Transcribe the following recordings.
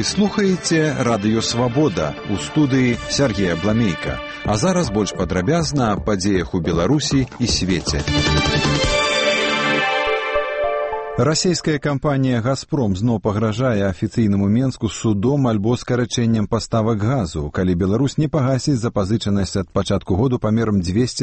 слухаеце радыё «Свабода», у студыі Сергей Абламейка. А зараз больш падрабязна аб падзеях у Беларусі і свеце. Расійская кампанія «Газпром» зноў пагражае афіцыйнаму Менску судом альбо скарачэннем паставак газу, калі Беларусь не пагасіць запазычанасць ад пачатку году памерам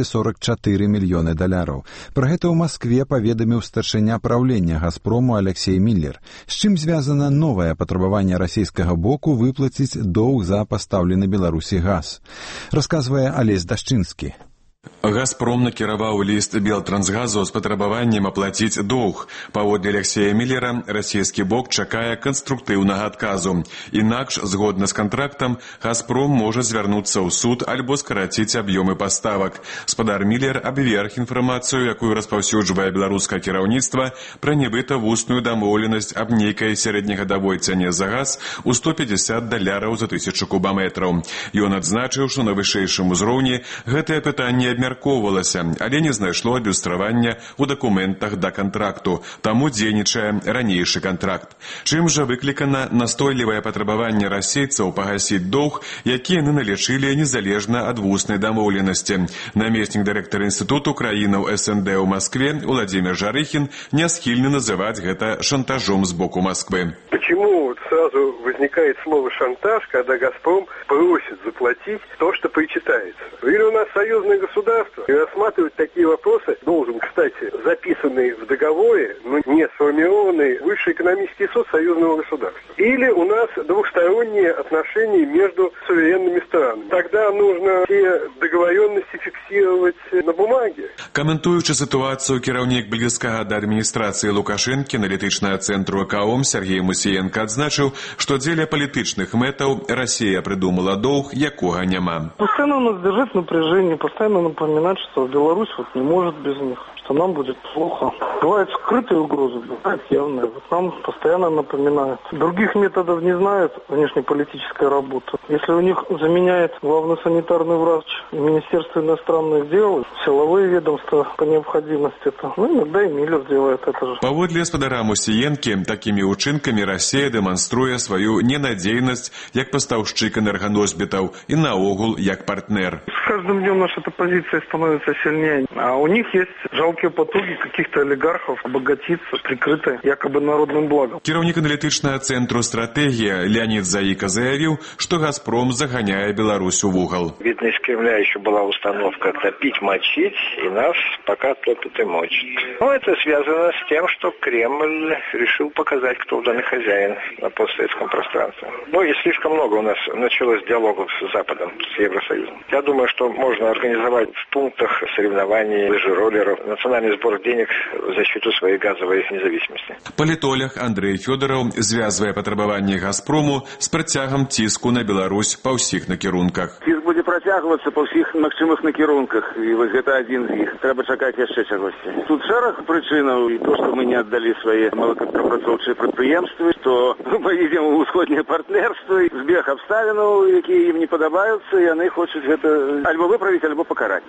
$244 мільёны. Пра гэта ў Маскве паведаміў старшыня праўлення «Газпрому» Алексей Миллер. З чым звязана новае патрабаванне расійскага боку выплаціць доўг за пастаўлены Беларусі газ? Расказвае Алесь Дашчынскі. «Газпром» накіраваў ліст Белтрансгазу з патрабаваннем аплаціць доўг. Паводле Алексея Миллера, расійскі бок чакае канструктыўнага адказу. Інакш, згодна з кантрактам, «Газпром» можа звярнуцца ў суд альбо скараціць аб'ёмы паставак. Спадар Миллер абверг інфармацыю, якую распаўсюджвае беларускае кіраўніцтва, пра нібыта вусную дамоўленасць аб нейкай сярэднегадавой цане за газ у $150 за 1000 кубаметраў. Ён адзначыў, што на вышэйшым узроўні гэтае пытанне абмяркоўвалася, але не знайшло адлюстравання ў дакументах да кантракту, таму дзейнічае ранейшы кантракт. Чым жа выклікана настойлівае патрабаванне расейцаў пагасіць доўг, які яны налічылі незалежна ад вуснай дамоўленасці. Намеснік дырэктара інстытуту краінаў СНД ў Маскве Владимир Жарыхін не схільны называць гэта шантажом с боку Москвы. Почему сразу возникает слово «шантаж», когда «Газпром» просит заплатить то, что причитается? Или у нас союзное государство, и рассматривать такие вопросы должен, кстати, записанный в договоре, но не сформированный Высший экономический суд союзного государства. Или у нас двухсторонние отношения между суверенными странами. Тогда нужно все договоренности фиксировать на бумаге. Каментуючы ситуацию, кіраўнік блізкага да адміністрацыі Лукашэнкі аналітычнага цэнтру ЭКОМ Сергей Мусіенко адзначыў, што дзеля палітычных мэтаў Россия придумала доўг, якога няма. Постоянно нас держит напряжение, постоянно напоминать, что Беларусь не может без них, что нам будет плохо. Бывают скрытые угрозы, бывают явные. Нам постоянно напоминают. Других методов не знают внешнеполитической работы. Если у них заменяет главный санитарный врач и Министерство иностранных дел, силовые ведомства по необходимости, то иногда и Миллер делает это же. Паводле спадара Мусіенкі, такімі ўчынкамі Расія дэманструе сваю ненадзейнасць як пастаўшчык энерганосьбітаў і наогул як партнер. С каждым днем наша позиция становится сильнее. А у них есть жалкие потуги каких-то олигархов обогатиться, прикрытые якобы народным благом. Кіраўнік аналітычнага цэнтру «Стратегія» Леонид Заика заявил, что «Газпром» загоняет Беларусь в угол. Видно, из Кремля еще была установка топить, мочить, и нас пока топит и мочит. Но это связано с тем, что Кремль решил показать, кто в данный хозяин на постсоветском пространстве. И слишком много у нас началось диалогов с Западом, с Евросоюзом. Я думаю, что можно организовать в пунктах соревнований лыжероллеров национальный сбор денег в защиту своей газовой независимости. Палітолог Андрей Фёдоров звязвае патрабаванне «Газпрому» з працягам ціску на Беларусь па ўсіх накірунках. Ціск будзе працягвацца па ўсіх магчымых накірунках, і вось гэта адзін з іх. Трэба чакаць яшчэ чагосьці. Тут шэраг прычынаў, і то, што мы не аддалі свае малакапрацоўчыя прадпрыемствы, то мы ідзем у ўсходняе партнерства, збег абставінаў, якія ім не падабаюцца, і яны хочуць гэта альбо выправіць, альбо пакараць.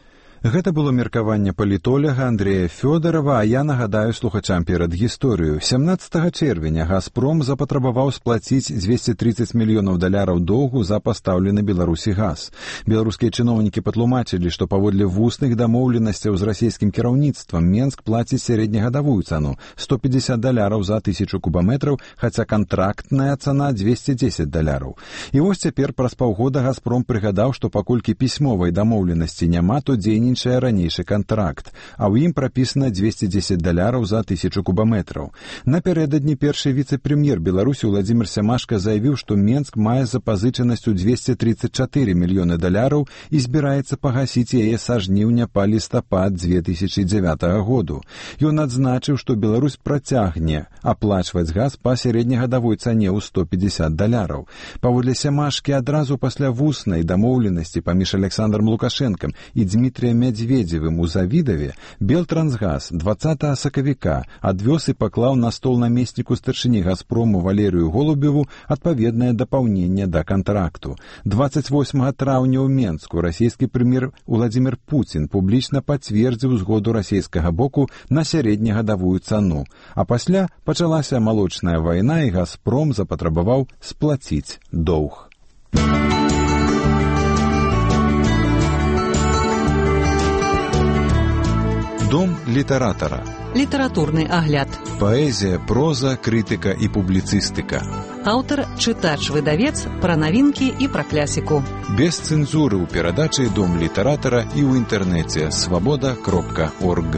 Гэта было меркаванне палітоляга Андрея Фёдорова, а я нагадаю слухачам перад гісторыю. 17 чэрвеня «Газпром» запатрабаваў сплаціць $230 мільёнаў доўгу за пастаўлены Беларусі газ. Беларускія чыноўнікі патлумачылі, што паводле вусных дамоўленасцяў з расійскім кіраўніцтвам Менск плаціць сярэднегадавую цану $150 за 1000 кубаметраў, хаця кантрактная цана $210. І вось цяпер праз паўгода «Газпром» прыгадаў, што паколькі пісьмовай дамоўленасці няма, то дзейнічае ранейшы кантракт, а ў ім прапісана $210 за 1000 кубаметраў. Напярэдадні першы віцэ-прэм'ер Беларусі Владимир Сямашка заявіў, што Менск мае запазычанасць у $234 мільёны і збіраецца пагасіць яе са жніўня па лістапад 2009 году. Ён адзначыў, што Беларусь працягне аплачваць газ па сярэднегадавой цане ў $150. Паводле Сямашкі, адразу пасля вуснай дамоўленасці паміж Александром Лукашэнкам і Дмітрыем Мядзведзевым у Завідаве Белтрансгаз 20 сакавіка адвёз і паклаў на стол намесніку старшыні «Газпрому» Валерыю Голубеву адпаведнае дапаўненне да кантракту. 28 траўня ў Менску расійскі прэм'ер Владзімір Пуцін публічна пацвердзіў згоду расійскага боку на сярэднегадавую цану, а пасля пачалася малочная вайна і «Газпром» запатрабаваў сплаціць доўг. Дом літаратара. Літаратурны агляд. Паэзія, проза, крытыка і публіцыстыка. Аўтар, чытач-выдавец, пра навінкі і пра клясіку. Без цэнзуры ў перадачы «Дом літаратара» і ў інтэрнэце свабода.орг.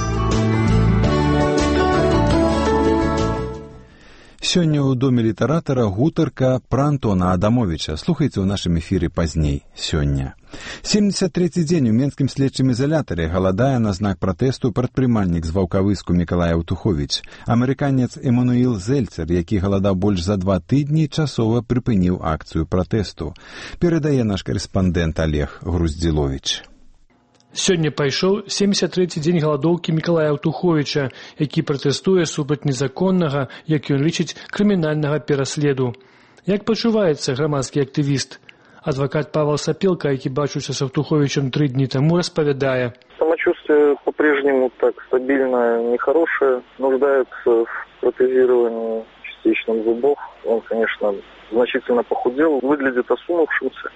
Сёння ў Доме літаратара гутарка пра Антона Адамовіча. Слухайце ў нашым эфіры пазней сёння. 73-й дзень у Менскім следчым ізалятары галадае на знак пратэсту прадпрымальнік з Ваўкавыску Мікалай Аўтуховіч. Амерыканец Эмануіл Зельцер, які галадаў больш за 2 тыдні, часова прыпыніў акцыю пратэсту. Перадае наш карэспандэнт Олег Груздзіловіч. Сёння пайшоў 73-й дзень галадоўкі Мікалая Аўтуховіча, які пратэстуе супраць незаконнага, як ён лічыць, крымінальнага пераследу. Як пачуваецца грамадскі актывіст? Адвокат Павел Сапелка, які бачыўся с Аўтуховичем 3 дні тому, распавядае. Самочувствие по-прежнему так стабильное, нехорошее, нуждается в протезировании частичных зубов. Он, конечно, значительно похудел, выглядит осунувшимся,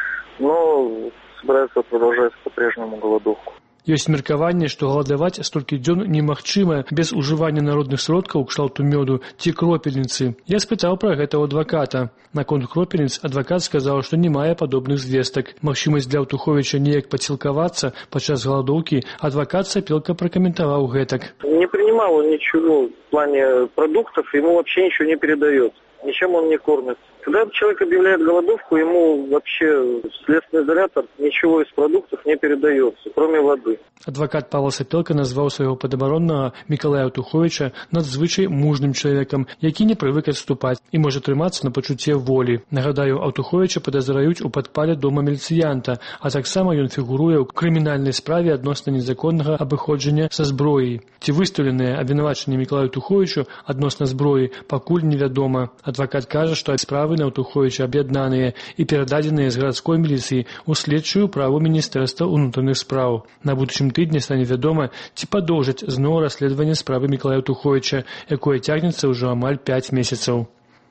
но собирается продолжать по-прежнему голодовку. Ёсць меркаванне, што галадаваць столькі дзён немагчыма без ужывання народных сродкаў кшталту мёду ці кропельніцы. Я спытаў пра гэта ў адваката. Наконт кропельніц адвакат сказаў, што не мае падобных звестак. Магчымасць для Аўтуховіча неяк падсілкавацца падчас галадоўкі адвакат Сапелка пракаментаваў гэтак. Не принимал он ничего в плане продуктов, ему вообще ничего не передает. Ничем он не кормит. Когда человек объявляет голодовку, ему вообще следственный изолятор ничего из продуктов не передается, кроме воды. Адвакат Павел Сапелка назваў свайго падабароннага Мікалая Аўтуховіча надзвычай мужным чалавекам, які не прывык адступаць і можа трымацца на пачуцці волі. Нагадаю, Аўтуховіча падазраюць у падпале дома міліцыянта, а таксама ён фігуруе ў крымінальнай справе адносна незаконнага абыходжання са зброяй. Ці выстаўленыя абвінавачанні Мікалаю Аўтуховічу адносна зброі пакуль невядома. Адвакат кажа, што справы на Аўтуховіча аб'яднаныя і перададзеныя з гарадской міліцыі ў следчую праву Міністэрства ўнутраных спраў. На будучым тыдні стане вядома, ці падоўжаць зноў расследаванне справы Мікалая Аўтуховіча, якое цягнецца ўжо амаль 5 месяцаў.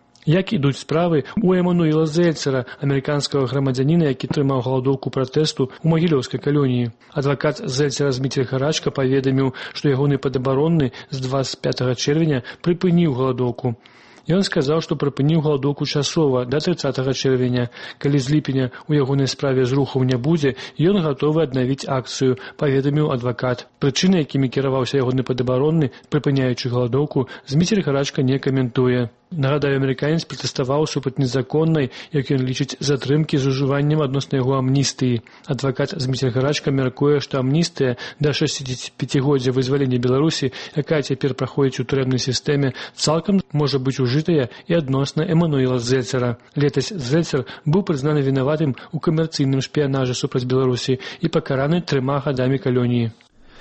Як ідуць справы у Эмануіла Зельцера, амерыканскага грамадзяніна, які трымаў галадоўку пратэсту ў Магілёўскай калоніі. Адвакат Зельцера Зміцер Гарачка паведаміў, што ягоны падабаронны з 25 чэрвеня прыпыніў галадоўку. Ён сказаў, што прыпыніў галадоўку часова да 30 чэрвеня. Калі з ліпеня ў ягонай справе зрухаў не будзе, ён гатовы аднавіць акцыю, паведаміў адвакат. Прычыны, якімі кіраваўся ягоны падабаронны, прыпыняючы галадоўку, Зміцер Гарачка не каментуе. Нагадаю, амерыканец пратэставаў супраць незаконнай, як ён лічыць, затрымкі з ужываннем адносна яго амністыі. Адвакат Зміцер Гарачка мяркуе, што амністыя да 65-годдзя вызвалення Беларусі, якая цяпер праходзіць у турэмнай сістэме, цалкам можа быць ужытая і адносна Эмануіла Зельцера. Летась Зельцер быў прызнаны вінаватым у камерцыйным шпіянажы супраць Беларусі і пакараны 3 гадамі калоніі.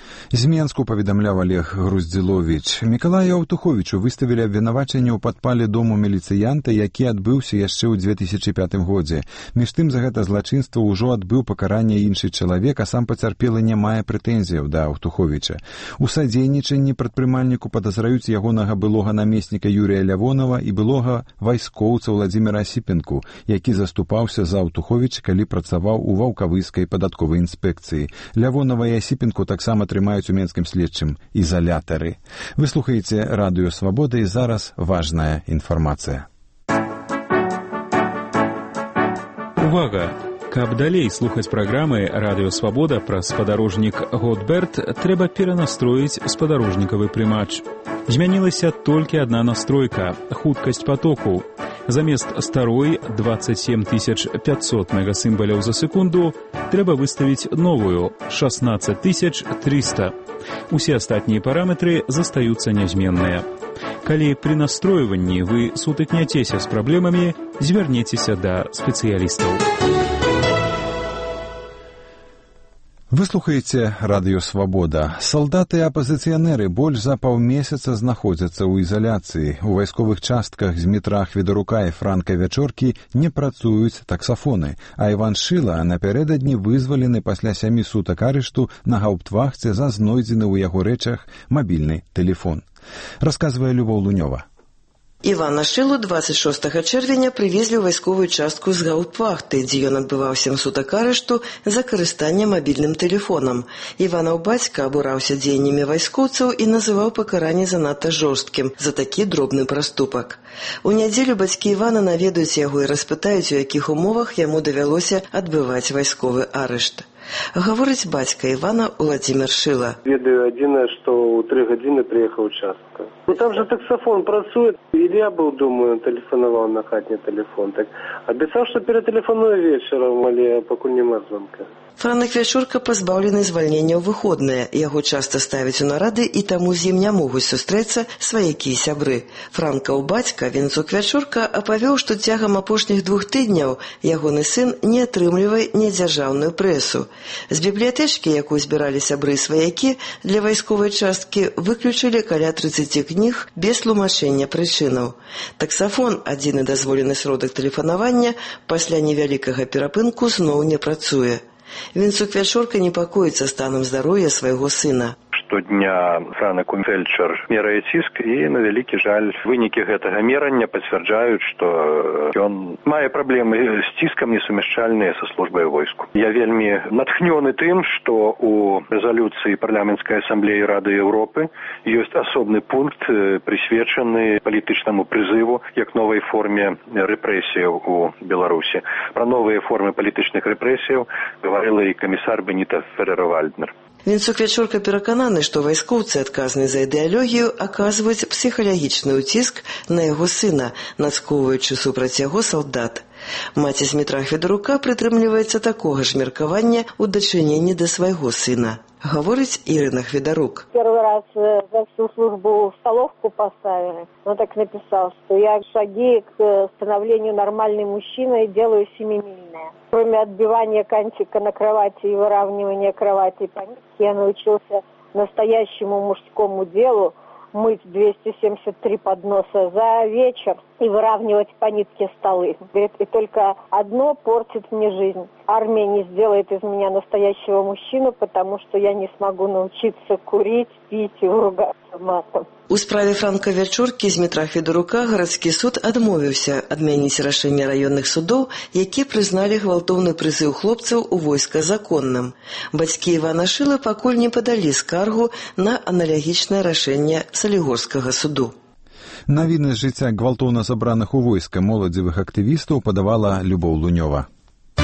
З Менску паведамляў Олег Груздзіловіч. Мікалаю Аўтуховічу выставілі абвінавачанне ў падпале дому міліцыянта, які адбыўся яшчэ ў 2005 годзе. Між тым, за гэта злачынства ўжо адбыў пакаранне іншы чалавек, а сам пацярпелы не мае прэтэнзіяў да Аўтуховіча. У садзейнічанні прадпрымальніку падазраюць ягонага былога намесніка Юрія Лявонова і былога вайскоўца Владзіміра Асіпенку, які заступаўся за Аўтуховіча, калі працаваў у Ваўкавыскай падатковай інспекцыі. Лявонова і Асіпенку таксама трымаюць у Менскім следчым ізалятары. Вы слухаеце радыё Свабода і зараз важная інфармацыя. Увага! Каб далей слухаць праграмы «Радыё Свабода» пра спадарожнік Готберт, трэба перанастроіць спадарожнікавы прымач. Змянілася толькі адна настройка – хуткасць патоку. Замест старой 27 500 мегасімбаляў за секунду трэба выставіць новую – 16 300. Усе астатнія параметры застаюцца нязменныя. Калі пры настройванні вы сутыкняцеся з праблемамі, звярніцеся да спецыялістаў. Вы слухаеце радыё «Свабода». Салдаты і апазіцыянеры больш за паўмесяца знаходзяцца ў изоляцыі. У вайсковых частках з метра Хведарука і Франка Вячоркі не працуюць таксафоны, а Іван Шыла напярэдадні вызвалены пасля 7 сутак арышту на гауптвахце за знойдзены ў яго рэчах мабільны тэлефон. Расказвае Любоў Лунёва. Івана Шылу 26 чэрвеня прывезлі ў вайсковую частку з гауптвахты, дзе ён адбываў 7 сутак арышту за карыстанне мабільным тэлефонам. Іванаў бацька абураўся дзеяннямі вайскоўцаў і называў пакаранне занадта жорсткім за такі дробны праступак. У нядзелю бацькі Івана наведаюць яго і распытаюць, у якіх умовах яму давялося адбываць вайсковы арышт. Гаворыць бацька Івана Уладзімір Шыла. Ведаю адзінае, што ў 3 гадзіны прыехаў частка. Там же таксафон працуе. Ілля быў, думаю, тэлефанаваў на хатні тэлефон. Так абяцаў, што ператэлефануе вечарам, але пакуль няма званка. Франак Вячорка пазбаўлены звальнення ў выходныя. Яго часта ставяць у нарады, і таму з ім не могуць сустрэцца сваякі і сябры. Франкаў бацька, Венцук Вячорка, апавёў, што цягам апошніх 2 тыдняў ягоны сын не атрымлівае недзяржаўную прэсу. З бібліятэчкі, якую збіралі сябры і сваякі, для вайсковай часткі выключылі каля 30 кніг без тлумачэння прычынаў. Таксафон, адзіны дазволены сродак тэлефанавання, пасля невялікага перапынку зноў не працуе. Венцук Вячорка непакоіцца станам здароўя свайго сына. Штодня Франак фельчар мерае ціск, і на вялікі жаль вынікі гэтага мерання пацвярджаюць, што ён мае праблемы з ціскам, несумяшчальныя са службай войску. Я вельмі натхнёны тым, што у рэзалюцыі парламенцкай асамблеі Рады Еўропы ёсць асобны пункт, прысвечаны палітычнаму прызыву як новай форме рэпрэсіяў у Беларусі. Пра новыя формы палітычных рэпрэсіяў гаварыла і камісар Беніта Феррера-Вальднер. Венцук Вячорка перакананы, што вайскоўцы, адказныя за ідэалогію, аказваюць псіхалагічны ўціск на яго сына, нацкоўваючы супраць яго салдат. Маці з метра Хведарука прытрымліваецца такога ж меркавання ў дачыненні да свайго сына. Говорить Ирина Хведарук. Первый раз за всю службу в столовку поставили. Он так написал, что я шаги к становлению нормальной мужчиной делаю семимильные. Кроме отбивания кончика на кровати и выравнивания кровати по нитке, я научился настоящему мужскому делу мыть 273 подноса за вечер и выравнивать по нитке столы. Говорит, и только одно портит мне жизнь. Армия не сделает из меня настоящего мужчину, потому что я не смогу научиться курить, пить и ругаться матом. У справе Франка Вячоркі з метра Хведарука гарадскі суд адмовіўся адмяніць рашэнне раённых судоў, які прызналі гвалтоўны прызыў хлопцаў у войска законным. Бацькі Івана Шылы пакуль не падалі скаргу на аналагічнае рашэнне Салігорскага суду. Навіны з жыцця гвалтоўна забраных у войска моладзевых актывістаў падавала Любоў Лунёва.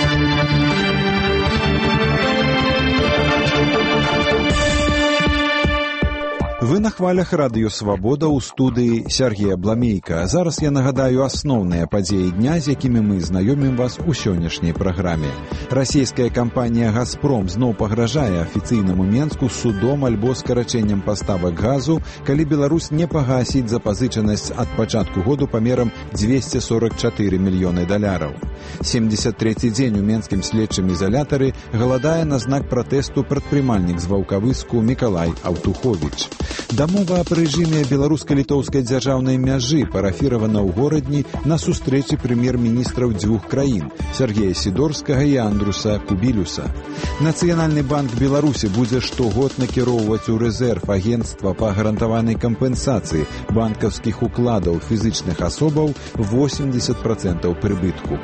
Вы на хвалях радыё «Свабода» ў студыі Сергея Бламейка. Зараз я нагадаю асноўныя падзеі дня, з якімі мы знаёмім вас у сённяшняй праграме. Расійская кампанія «Газпром» зноў пагражае афіцыйнаму Менску судом альбо скарачэннем паставак газу, калі Беларусь не пагасіць запазычанасць ад пачатку году памерам 244 мільёны даляраў. 73-й дзень у менскім следчым ізалятары галадае на знак пратэсту прадпрымальнік з Ваўкавыску Мікалай Аўтуховіч. Дамова аб рэжыме беларуска-літоўскай дзяржаўнай мяжы парафіравана ў горадні на сустрэчы прэм'ер-міністраў дзвюх краін Сергея Сідорскага і Андруса Кубілюса. Нацыянальны банк Беларусі будзе штогод накіроўваць у рэзерв агенцтва па гарантаванай кампенсацыі банкаўскіх укладаў фізычных асобаў 80% прыбытку.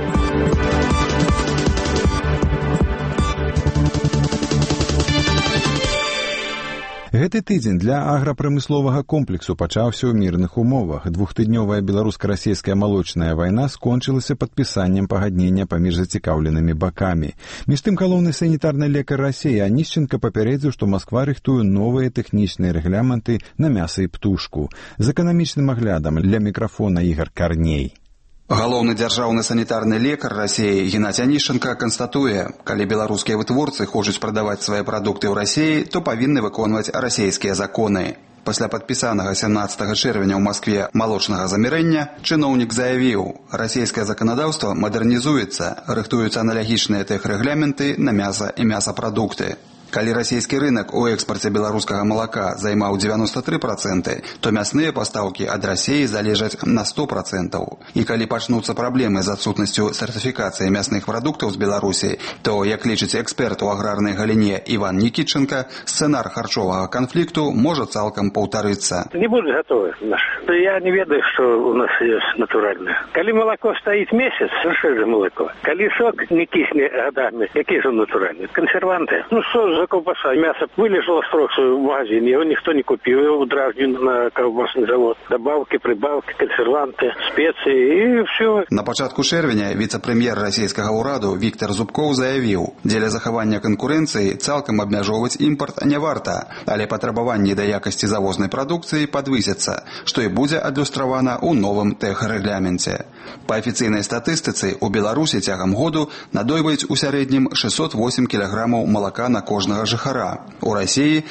Гэты тыдзень для аграпрамысловага комплексу пачаўся ў мірных умовах. Двухтыднёвая беларуска-расійская малочная вайна скончылася падпісаннем пагаднення паміж зацікаўленымі бакамі. Між тым галоўны санітарны лекар Расіі Анішченка папярэдзіў, што Масква рыхтуе новыя тэхнічныя рэгламенты на мяса і птушку. З эканамічным аглядам для мікрафона Ігар Карней. Галоўны дзяржаўны санітарны лекар Расіі Геннадзь Анішченка канстатуе, калі беларускія вытворцы хочуць прадаваць свае прадукты ў Расіі, то павінны выконваць расійскія законы. Пасля падпісанага 17 чэрвеня ў Маскве малочнага замірэння чыноўнік заявіў, расійскае заканадаўства мадэрнізуецца, рыхтуюцца аналагічныя тэхрэгляменты на мяса і мясапрадукты. Калі расійскі рынок у экспарце беларускага малака займаў 93%, то мясныя пастаўкі ад Расіі залежаць на 100%. І калі пачнуцца праблемы з адсутнасцю сертыфікацыі мясных прадуктаў з Беларусі, то, як лічыць эксперт у аграрнай галіне Іван Нікітченка, сцэнар харчовага канфлікту можа цалкам паўтарыцца. Не будуць гатовы. Я не ведаю, што у нас ёсць натуральнае. Калі малако стаіць месяц, що ж малако? Калі сок не кісне гадамі, які ж натуральны? Кансерванты. Що за ковбаса? Мясо вылежало строксу в магазине, его никто не купил, его дразнили на ковбасный завод. Добавки, прибавки, консерванты, специи и все. На пачатку чэрвеня віцэ-прэм'ер расійскага ўраду Віктор Зубкоў заявіў, дзеля захавання канкурэнцыі цалкам абмяжоўваць імпарт не варта, але патрабаванні да якасці завознай прадукцыі падвысяцца, што і будзе адлюстравана ў новым тэхрэгляменце. Па афіцыйнай статыстыцы, у Беларусі цягам году надойваюць у сярэднім 608 кілаграмаў малака на кожнага жыхара. У Расіі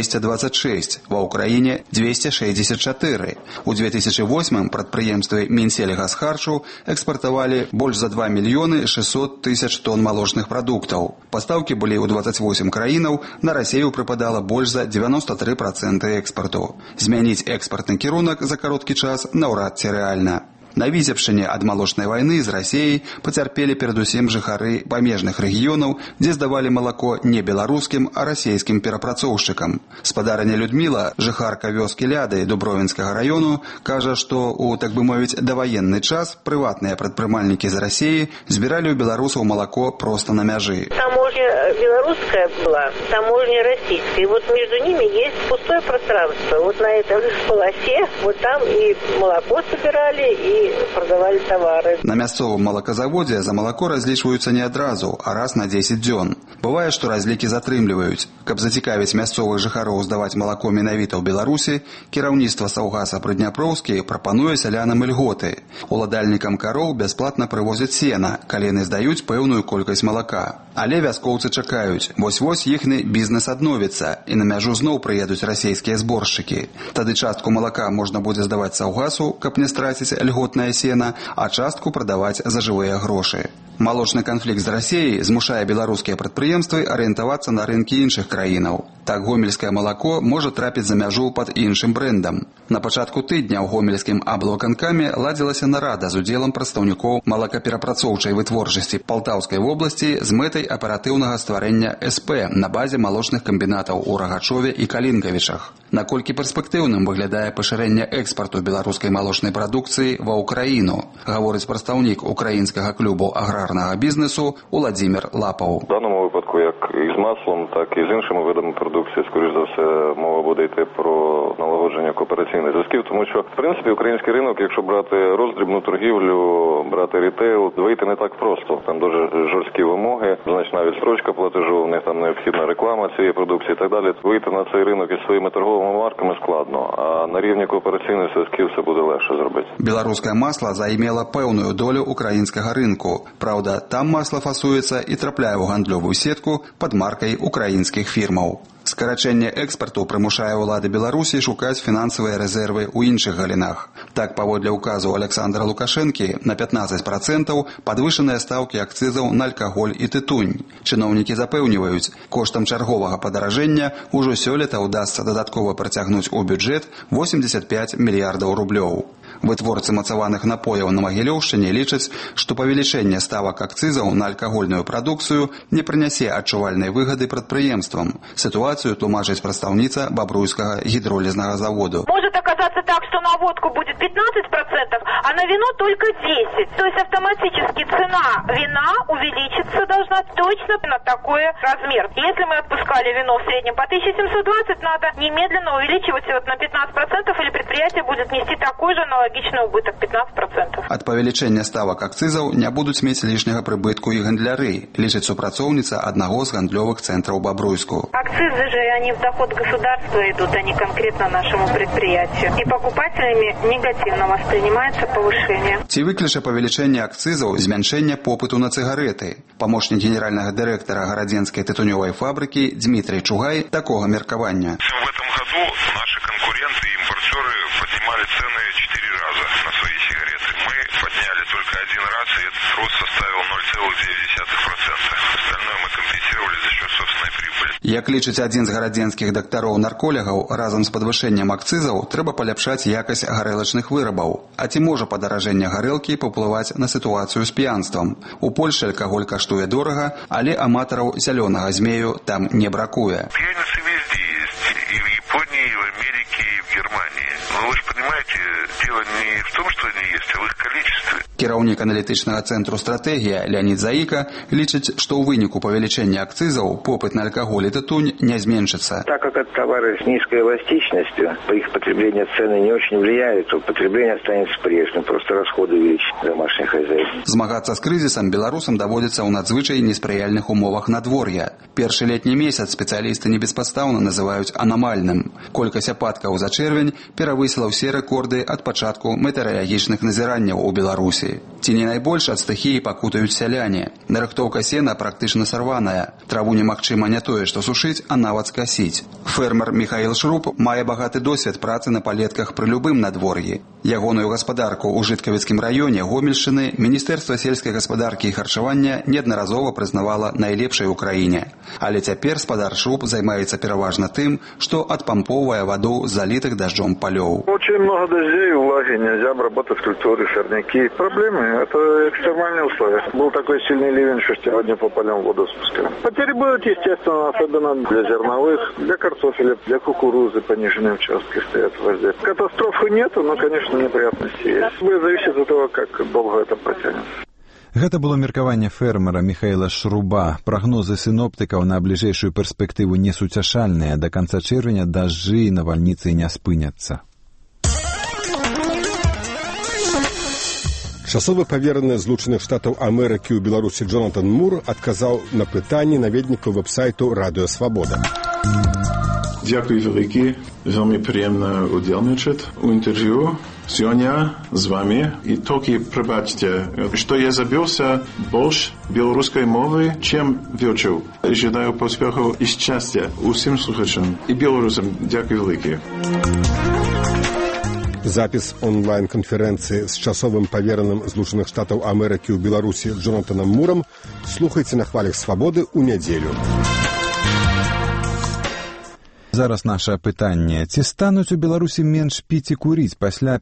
226, ва Ўкраіне 264. У 2008 прадпрыемствы Мінсельгасхарчу экспартавалі больш за 2 мільёны 600 тысяч тонн малочных прадуктаў. Пастаўкі былі ў 28 краінаў, на Расію прыпадала больш за 93% экспарту. Змяніць экспартны кірунак за кароткі час наўрад ці рэальна. На Віцебшчыне ад малочнай вайны з Расіяй пацярпелі перадусім жыхары памежных рэгіёнаў, дзе здавалі малако не беларускім, а расійскім перапрацоўшчыкам. Спадарыня Людміла, жыхарка вёскі Ляды Дубровінскага раёну, кажа, што ў, так бы мовіць, даваенны час прыватныя прадпрымальнікі з Расіі збіралі ў беларусаў малако проста на мяжы. Таможня белорусская была, таможня российская. И вот между ними есть пустое пространство. Вот на этой полосе, вот там и молоко собирали, и продавали товары. На мясцовым малаказаводзе за малако разлічваюцца не адразу, а раз на 10 дзён. Бывае, што разлікі затрымліваюць. Каб зацікавіць мясцовых жыхароў здаваць малако менавіта ў Беларусі, кіраўніцтва Саўгаса Прыдняпроўскі прапануе сялянам ільготы. Уладальнікам кароў бясплатна прывозяць сена, калі яны здаюць пэўную колькасць малака. Але вяскоўцы чакаюць, вось-вось іхны бізнес адновіцца, і на мяжу зноў прыедуць расійскія зборшчыкі. Тады частку малака можна будзе здаваць Саўгасу, каб не страціць льготнае сена, а частку прадаваць за жывыя грошы. Малочны канфлікт з Расіяй змушае беларускія прадпрыемствы арыентавацца на рынкі іншых краінаў. Так гомельскае малако можа трапіць за мяжу пад іншым брэндам. На пачатку тыдня ў гомельскім аблвыканкаме ладзілася нарада з удзелам прадстаўнікоў малакаперапрацоўчай вытворчасці Палтаўскай вобласці з мэтай аператыўнага стварэння СП на базе малочных камбінатаў у Рагачове і Калінкавічах. Наколькі перспектыўным выглядае пашырэнне экспарту беларускай малочнай прадукцыі ва ўкраіну, гаворыць прадстаўнік украінскага клубу аграрнага бізнесу Уладзімір Лапаў. В даному випадку, як і з маслом, так і з іншими видами продукції, скоріш за все, мова буде йти про налагодження коопераційних зв'язків, тому що, в принципі, український ринок, якщо брати роздрібну торгівлю, брати рітейл, вийти не так просто. Там дуже жорсткі вимоги, значна відстрочка платежу, в них там необхідна реклама цієї продукції і так далі. Вийти на цей ринок із своїми торговими марками складно, а на рівні коопераційних зв'язків все буде легше зробити. Беларускае масло займела пэўную долю украінскага рынку. Праўда, там масло фасуецца і трапляе ў гандлёвую сетку пад маркай украінскіх фірмаў. Скарачэнне экспарту прымушае ўлады Беларусі шукаць фінансавыя рэзервы ў іншых галінах. Так, паводле ўказу Александра Лукашэнкі, на 15% падвышаныя стаўкі акцызаў на алкаголь і тытунь. Чыноўнікі запэўніваюць, коштам чарговага падаражэння ўжо сёлета ўдасца дадаткова працягнуць у бюджэт 85 мільярдаў рублёў. Вытворцы мацаваных напояў на Магілёўшчыне лічаць, што павелічэнне ставак акцызаў на алкагольную прадукцыю не прынясе адчувальнай выгады прадпрыемствам. Ситуацию тлумачыць прадстаўніца Бабруйскага гідролізнага заводу. Может оказаться так, что на водку будет 15%, а на вино только 10%. То есть автоматически цена вина увеличиться должна точно на такой размер. Если мы отпускали вино в среднем по 1720, надо немедленно увеличивать вот на 15%, или предприятие будет нести такой же аналогичный убыток 15%. Ад павелічэння ставак акцызаў не будуць мець лішняга прыбытку і гандляры, лічыць супрацоўніца аднаго з гандлёвых цэнтраў Бабруйску. Акцизы же, они в доход государства идут, а не конкретно нашему предприятию. И покупателями негативно воспринимается повышение. Ці выкліча павелічэнне акцызаў змяншэнне попыту на цыгареты? Памочнік генеральнага дырэктара Гарадзенскай тытунёвай фабрыкі Дмітрий Чугай такога меркавання. В этом году наши конкуренты импортеры поднимали цены 4 раза на свои сигареты. Мы подняли только 1 раз, и этот рост составил 0,9%. Остальное мы компенсировали за счет собственной прибыли. Як лічыць адзін з гарадзенскіх дактароў-нарколягаў, разам з падвышэннем акцызаў трэба паляпшаць якасць гарэлачных вырабаў. А ці можа падаражэнне гарэлкі паўплываць на сітуацыю з п'янствам? У Польшы алкаголь каштуе дорага, але аматараў зялёнага змею там не бракуе. Пьяницы везде есть. И в Японии, и в Америке, и в Германии. Но вы же понимаете, дело не в том, что они есть, а в их количестве. Кіраўнік аналітычнага цэнтру «Стратэгія» Леонид Заіка лічыць, што ў выніку павелічэння акцызаў попыт на алкоголь и тытунь не зменшится. Так как это товары с низкой эластичностью, по их потреблению цены не очень влияют, то потребление останется прежним, просто расходы увеличат домашних хозяйств. Змагацца з крызісам беларусам даводзіцца ў надзвычай неспрыяльных умовах надвор'я. Першы летні месяц спецыялісты небеспастаўна называюць анамальным. Колькасць ападкаў за чэрвень перавысіла ўсе рэкорды ад пачатку метэаралагічных назіранняў у Беларусі. Ці не найбольш ад стыхіі пакутаюць сяляне. Нарыхтоўка сена практычна сарваная. Траву немагчыма не тое, што сушыць, а нават скасіць. Фермер Михаил Шруб мае багаты досвед працы на палетках пры любым надвор'і. Ягоную гаспадарку ў Жыткавіцкім раёне Гомельшчыны Міністэрства сельскай гаспадаркі і харчавання неаднаразова прызнавала найлепшай у краіне. Але цяпер спадар Шруб займаецца пераважна тым, што адпампоўвае ваду з залітых дажджом палёў. Очень много дождей, влаги, нельзя обработать культуры, сорняки. Проблемы – это экстремальные условия. Был такой сильный ливень, что сегодня по полям воду спускаем. Потери будут, естественно, особенно для зерновых, для картофеля, для кукурузы пониженные участки стоят везде. Катастрофы нету, но, конечно, неприятности есть. Будет зависеть от того, как долго это протянет. Гэта было меркаванне фермера Михаила Шруба. Прагнозы сіноптыкаў на бліжэйшую перспектыву несуцяшальныя. Да канца чэрвеня дажджы і навальніцы не спыняцца. Часовы павераны Злучаных Штатаў Амерыкі ў Беларусі Джонатан Мур адказаў на пытанні наведнікаў веб-сайту «Радыё Свабода». Дякую великі. Вельми приємно удільничати у інтерв'ю сьогодні з вами. І тільки пробачте, що я забився більш білоруської мови, чим вивчив. Жадаю успіху і щастя усім слухачам і білорусам. Дякую великі. Запіс онлайн-канферэнцыі з часовым павераным Злучаных Штатаў Амерыкі ў Беларусі Джонатанам Мурам слухайце на хвалях свабоды ў нядзелю. Зараз наше пытанне. Ці стануць у Беларусі менш піць і куріць пасля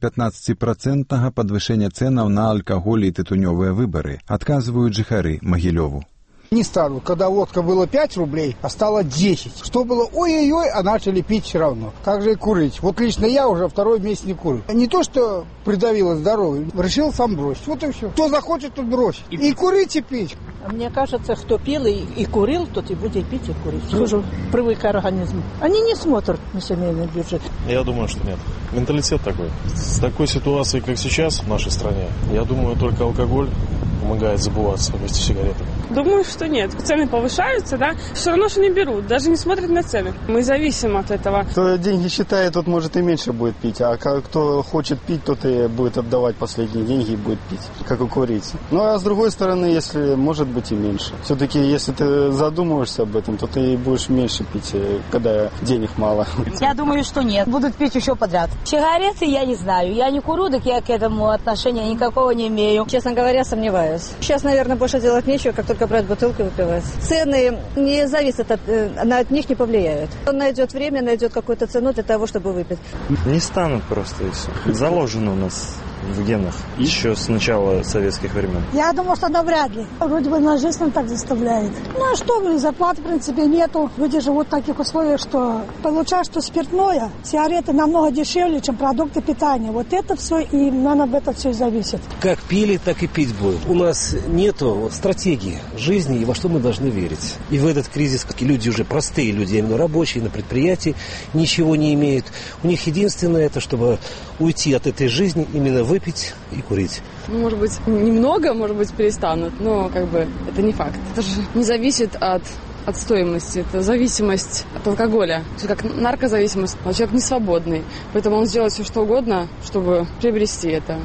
15% падвышэння цэнаў на алкаголь і тытунёвыя выбары? Адказваюць жыхары Магілёву. Не станут. Когда водка было 5 рублей, а стало 10. Что было ой-ой-ой, а начали пить все равно. Как же и курить. Вот лично я уже второй месяц не курю. Не то, что придавило здоровье, решил сам бросить. Вот и все. Кто захочет, тот бросит. И курить, и пить. Мне кажется, кто пил и курил, тот и будет пить и курить. Уже привык организм. Они не смотрят на семейный бюджет. Я думаю, что нет. Менталитет такой. С такой ситуацией, как сейчас в нашей стране, я думаю, только алкоголь помогает забываться вместе с сигаретами. Думаю, что нет. Цены повышаются, да, все равно, что не берут, даже не смотрят на цены. Мы зависим от этого. Кто деньги считает, тот, может, и меньше будет пить, а кто хочет пить, тот и будет отдавать последние деньги и будет пить, как и курить. Ну, а с другой стороны, если, может быть, и меньше. Все-таки, если ты задумываешься об этом, то ты будешь меньше пить, когда денег мало. Я думаю, что нет. Будут пить еще подряд. Сигареты я не знаю. Я не курю, так я к этому отношения никакого не имею. Честно говоря, сомневаюсь. Сейчас, наверное, больше делать нечего, как только брать бутылку и выпивать. Цены не зависят от них не повлияют. Он найдет время, найдет какую-то цену для того, чтобы выпить. Не станут просто и все. Заложено у нас в генах еще с начала советских времен. Я думаю, что навряд ли. Вроде бы на жизнь он так заставляет. Ну а что, зарплат в принципе нету. Люди живут в таких условиях, что получают, что спиртное, сигареты намного дешевле, чем продукты питания. Вот это все, и, наверное, об этом все и зависит. Как пили, так и пить будем. У нас нету стратегии жизни и во что мы должны верить. И в этот кризис люди уже простые люди, именно рабочие на предприятии, ничего не имеют. У них единственное это, чтобы уйти от этой жизни, именно выпить и курить. Ну, может быть, немного, может быть, перестанут, но как бы это не факт. Это же не зависит от стоимости, это зависимость от алкоголя. Это как наркозависимость, а человек не свободный, поэтому он сделает все, что угодно, чтобы приобрести это.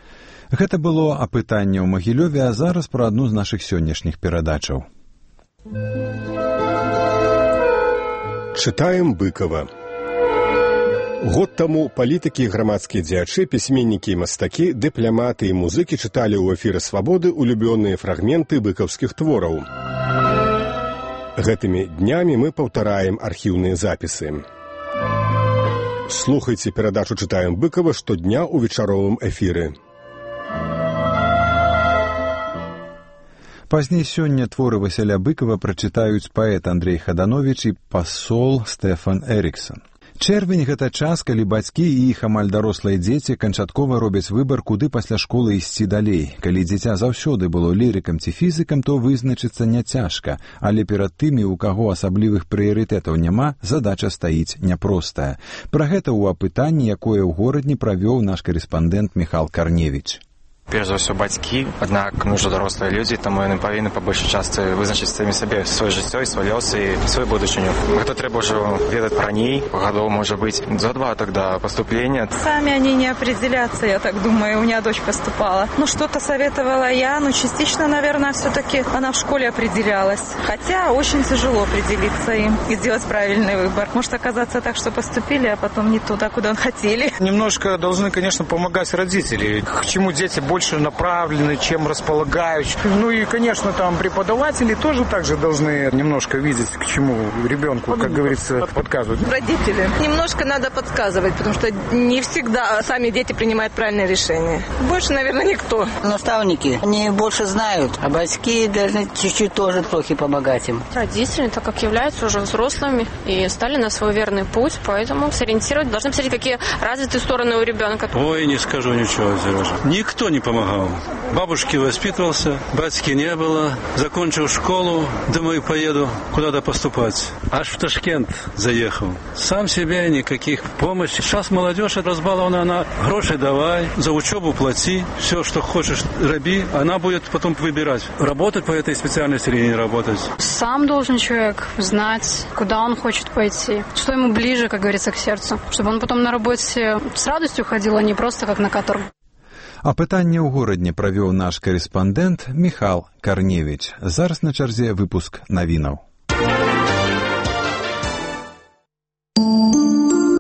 Гэта было апытанне ў Магілёве, а зараз пра адну з нашых сённяшніх перадачаў. Чытаем Быкова. Год таму палітыкі, грамадскія дзеячы, пісьменнікі і мастакі, дыпламаты і музыкі чыталі ў эфіры «Свабоды» улюбёныя фрагменты быкаўскіх твораў. Гэтымі днямі мы паўтараем архіўныя запісы. Слухайце перадачу «Чытаем Быкова» штодня ў вечаровым эфіры. Пазней сёння творы Васіля Быкова прачытаюць паэт Андрей Хаданович і пасол Стэфан Эріксон. Чэрвень – гэта час, калі бацькі і іх амаль дарослыя дзеці канчаткова робяць выбар, куды пасля школы ісці далей. Калі дзіця заўсёды было лірыкам ці фізікам, то вызначыцца няцяжка, але перад тымі, у каго асаблівых прыярытэтаў няма, задача стаіць няпростая. Пра гэта ў апытанні, якое ў горадні правёў наш карэспандэнт Міхал Карневіч. Перш за ўсё бацькі, аднак мы ўжо дарослыя людзі, таму яны павінны па большай частцы вызначыць самі сабе сваё жыццё і свой лёс і сваю будучыню. Гэта трэба ўжо ведаць раней, гадоў можа быць за 2 тогда поступления. Сами они не определятся, я так думаю, у меня дочь поступала. Ну что-то советовала я, но частично, наверное, все-таки она в школе определялась. Хотя очень тяжело определиться им и сделать правильный выбор. Может оказаться так, что поступили, а потом не туда, куда хотели. Немножко должны, конечно, помогать родители. К чему дети больше направлены, чем располагают. Ну и, конечно, там преподаватели тоже также должны немножко видеть, к чему ребенку, как говорится, подсказывают. Родители. Немножко надо подсказывать, потому что не всегда сами дети принимают правильное решение. Больше, наверное, никто. Наставники, они больше знают, а батьки должны чуть-чуть тоже трохи помогать им. Родители, так как являются уже взрослыми и стали на свой верный путь, поэтому сориентировать, должны посмотреть, какие развитые стороны у ребенка. Ой, не скажу ничего, Сережа. Никто не помогал. Бабушки воспитывался, батьки не было. Закончил школу, думаю, поеду куда-то поступать. Аж в Ташкент заехал. Сам себе никаких помощи. Сейчас молодежь разбалована, она гроши давай, за учебу плати, все, что хочешь, роби. Она будет потом выбирать, работать по этой специальности или не работать. Сам должен человек знать, куда он хочет пойти, что ему ближе, как говорится, к сердцу, чтобы он потом на работе с радостью ходил, а не просто как на каторгу. Апытанне ў горадні правёў наш карэспандэнт Міхал Карневіч. Зараз на чарзе выпуск навінаў.